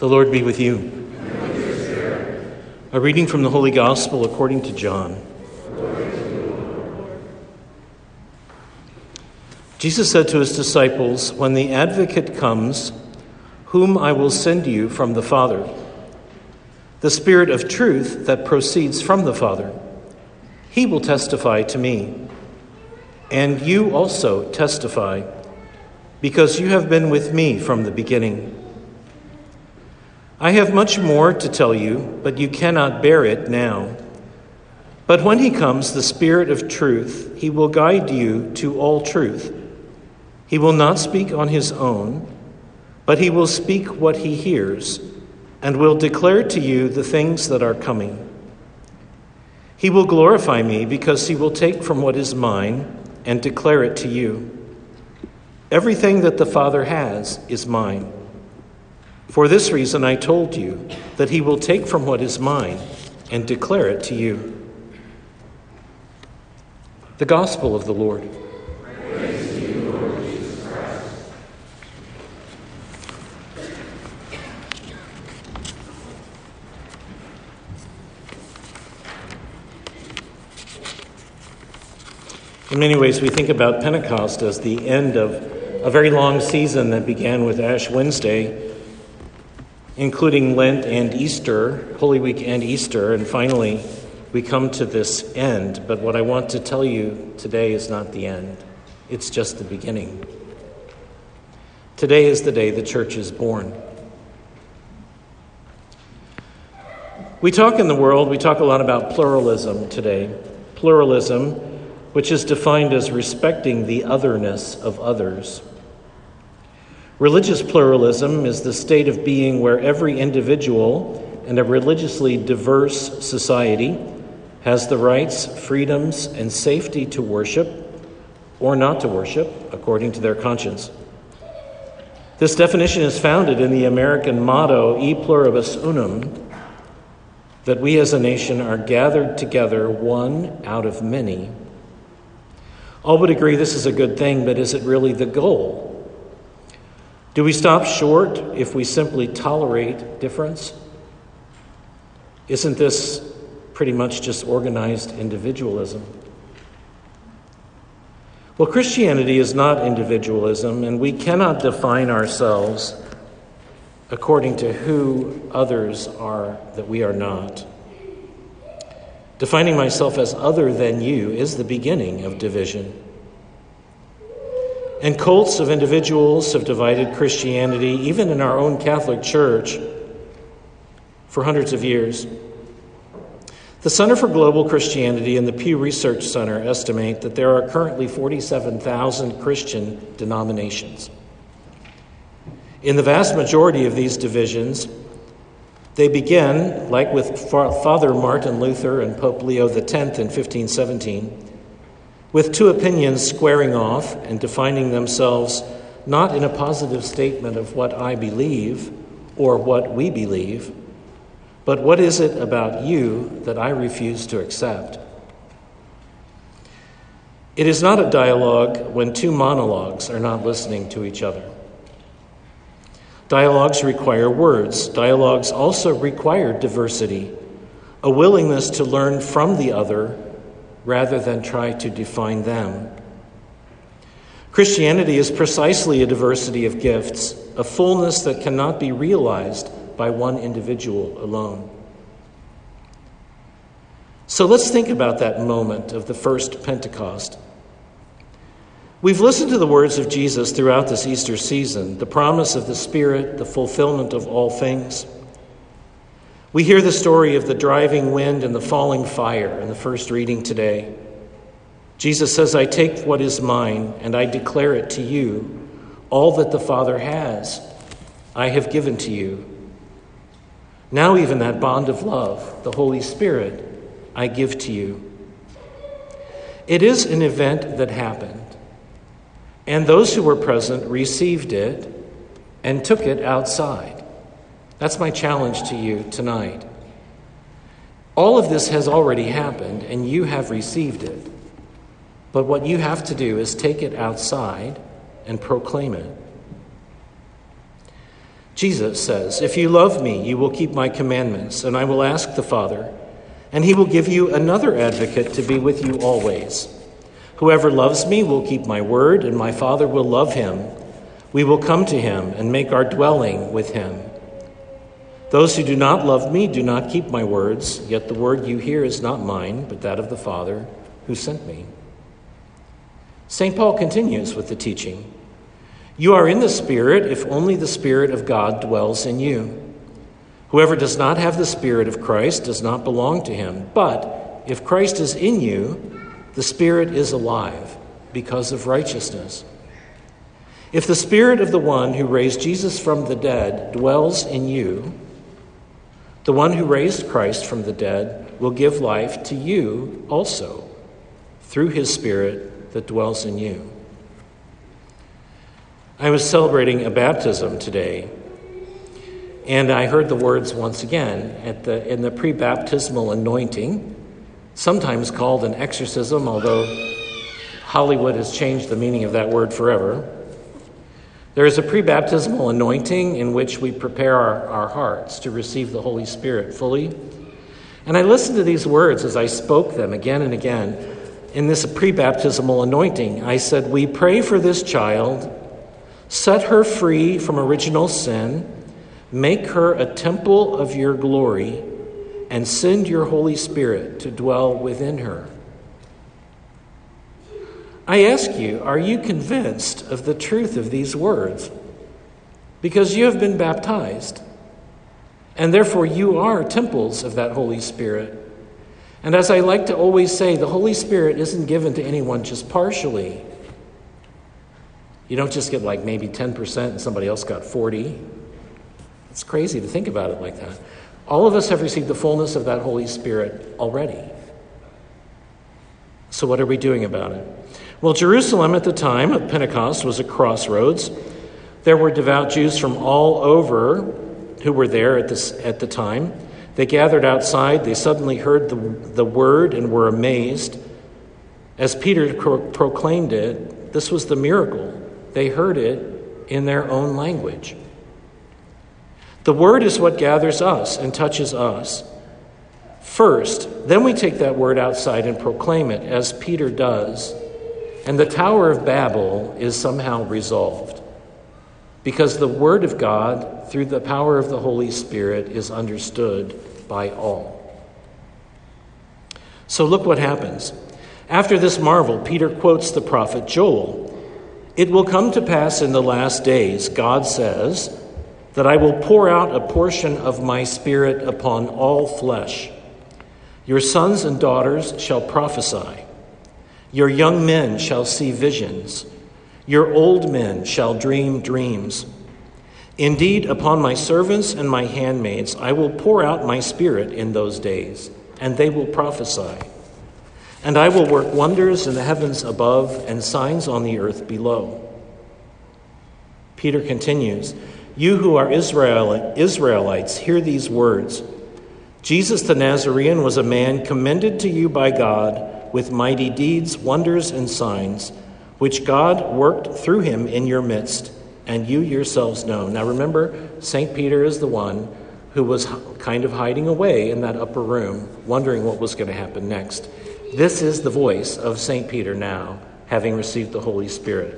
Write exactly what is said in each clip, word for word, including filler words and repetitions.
The Lord be with you. A reading from the Holy Gospel according to John. Jesus said to his disciples, "When the Advocate comes, whom I will send you from the Father, the Spirit of truth that proceeds from the Father, he will testify to me. And you also testify, because you have been with me from the beginning. I have much more to tell you, but you cannot bear it now. But when he comes, the Spirit of truth, he will guide you to all truth. He will not speak on his own, but he will speak what he hears, and will declare to you the things that are coming. He will glorify me, because he will take from what is mine and declare it to you. Everything that the Father has is mine. For this reason I told you that he will take from what is mine and declare it to you." The Gospel of the Lord. Praise to you, Lord Jesus Christ. In many ways, we think about Pentecost as the end of a very long season that began with Ash Wednesday, including Lent and Easter, Holy Week and Easter, and finally we come to this end. But what I want to tell you today is not the end. It's just the beginning. Today is the day the church is born. We talk in the world, we talk a lot about pluralism today. Pluralism, which is defined as respecting the otherness of others. Religious pluralism is the state of being where every individual in a religiously diverse society has the rights, freedoms, and safety to worship or not to worship according to their conscience. This definition is founded in the American motto, E pluribus unum, that we as a nation are gathered together, one out of many. All would agree this is a good thing, but is it really the goal? Do we stop short if we simply tolerate difference? Isn't this pretty much just organized individualism? Well, Christianity is not individualism, and we cannot define ourselves according to who others are that we are not. Defining myself as other than you is the beginning of division. And cults of individuals have divided Christianity, even in our own Catholic Church, for hundreds of years. The Center for Global Christianity and the Pew Research Center estimate that there are currently forty-seven thousand Christian denominations. In the vast majority of these divisions, they begin, like with Father Martin Luther and Pope Leo the tenth in fifteen seventeen, with two opinions squaring off and defining themselves not in a positive statement of what I believe or what we believe, but what is it about you that I refuse to accept? It is not a dialogue when two monologues are not listening to each other. Dialogues require words. Dialogues also require diversity, a willingness to learn from the other rather than try to define them. Christianity is precisely a diversity of gifts, a fullness that cannot be realized by one individual alone. So let's think about that moment of the first Pentecost. We've listened to the words of Jesus throughout this Easter season, the promise of the Spirit, the fulfillment of all things. We hear the story of the driving wind and the falling fire in the first reading today. Jesus says, "I take what is mine and I declare it to you. All that the Father has, I have given to you. Now even that bond of love, the Holy Spirit, I give to you." It is an event that happened, and those who were present received it and took it outside. That's my challenge to you tonight. All of this has already happened, and you have received it. But what you have to do is take it outside and proclaim it. Jesus says, "If you love me, you will keep my commandments, and I will ask the Father, and he will give you another advocate to be with you always. Whoever loves me will keep my word, and my Father will love him. We will come to him and make our dwelling with him. Those who do not love me do not keep my words, yet the word you hear is not mine, but that of the Father who sent me." Saint Paul continues with the teaching. "You are in the Spirit if only the Spirit of God dwells in you. Whoever does not have the Spirit of Christ does not belong to him. But if Christ is in you, the Spirit is alive because of righteousness. If the Spirit of the one who raised Jesus from the dead dwells in you, the one who raised Christ from the dead will give life to you also through his Spirit that dwells in you." I was celebrating a baptism today, and I heard the words once again at the in the pre-baptismal anointing, sometimes called an exorcism, although Hollywood has changed the meaning of that word forever. There is a pre-baptismal anointing in which we prepare our, our hearts to receive the Holy Spirit fully. And I listened to these words as I spoke them again and again. In this pre-baptismal anointing, I said, "We pray for this child, set her free from original sin, make her a temple of your glory, and send your Holy Spirit to dwell within her." I ask you, are you convinced of the truth of these words? Because you have been baptized, and therefore you are temples of that Holy Spirit. And as I like to always say, the Holy Spirit isn't given to anyone just partially. You don't just get like maybe ten percent and somebody else got forty. It's crazy to think about it like that. All of us have received the fullness of that Holy Spirit already. So what are we doing about it? Well, Jerusalem at the time of Pentecost was a crossroads. There were devout Jews from all over who were there at this at the time. They gathered outside. They suddenly heard the, the word and were amazed. As Peter pro- proclaimed it, this was the miracle. They heard it in their own language. The word is what gathers us and touches us. First, then we take that word outside and proclaim it, as Peter does. And the Tower of Babel is somehow resolved, because the word of God, through the power of the Holy Spirit, is understood by all. So look what happens. After this marvel, Peter quotes the prophet Joel. "It will come to pass in the last days, God says, that I will pour out a portion of my Spirit upon all flesh. Your sons and daughters shall prophesy. Your young men shall see visions. Your old men shall dream dreams. Indeed, upon my servants and my handmaids I will pour out my Spirit in those days, and they will prophesy. And I will work wonders in the heavens above and signs on the earth below." Peter continues, "You who are Israel, Israelites, hear these words. Jesus the Nazarene was a man commended to you by God with mighty deeds, wonders, and signs, which God worked through him in your midst, and you yourselves know." Now remember, Saint Peter is the one who was kind of hiding away in that upper room, wondering what was going to happen next. This is the voice of Saint Peter now, having received the Holy Spirit.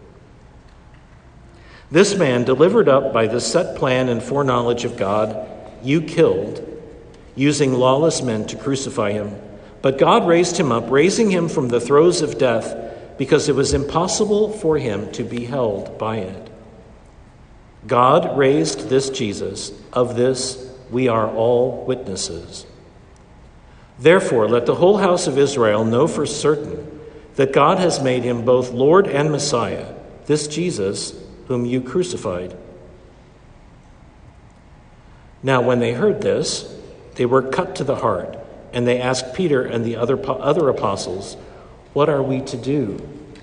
"This man, delivered up by the set plan and foreknowledge of God, you killed, using lawless men to crucify him. But God raised him up, raising him from the throes of death, because it was impossible for him to be held by it. God raised this Jesus. Of this we are all witnesses. Therefore, let the whole house of Israel know for certain that God has made him both Lord and Messiah, this Jesus whom you crucified." Now, when they heard this, they were cut to the heart, and they asked Peter and the other other apostles, "What are we to do?"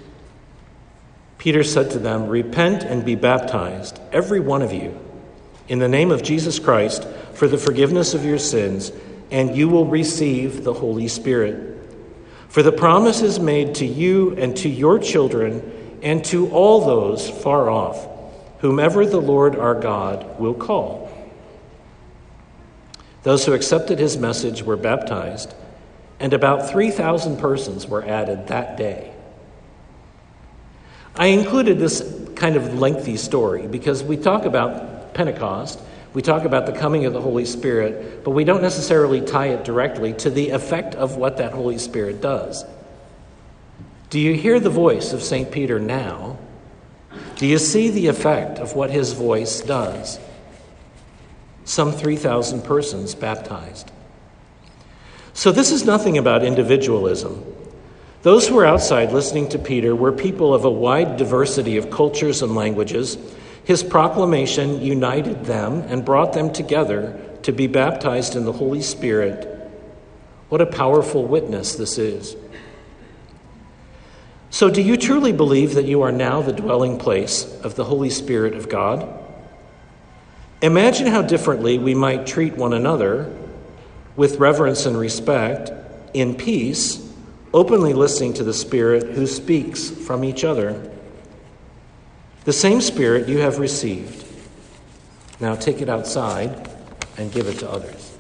Peter said to them, "Repent and be baptized, every one of you, in the name of Jesus Christ, for the forgiveness of your sins, and you will receive the Holy Spirit. For the promise is made to you and to your children and to all those far off, whomever the Lord our God will call." Those who accepted his message were baptized, and about three thousand persons were added that day. I included this kind of lengthy story because we talk about Pentecost, we talk about the coming of the Holy Spirit, but we don't necessarily tie it directly to the effect of what that Holy Spirit does. Do you hear the voice of Saint Peter now? Do you see the effect of what his voice does? Some three thousand persons baptized. So this is nothing about individualism. Those who were outside listening to Peter were people of a wide diversity of cultures and languages. His proclamation united them and brought them together to be baptized in the Holy Spirit. What a powerful witness this is. So do you truly believe that you are now the dwelling place of the Holy Spirit of God? Imagine how differently we might treat one another with reverence and respect, in peace, openly listening to the Spirit who speaks from each other. The same Spirit you have received. Now take it outside and give it to others.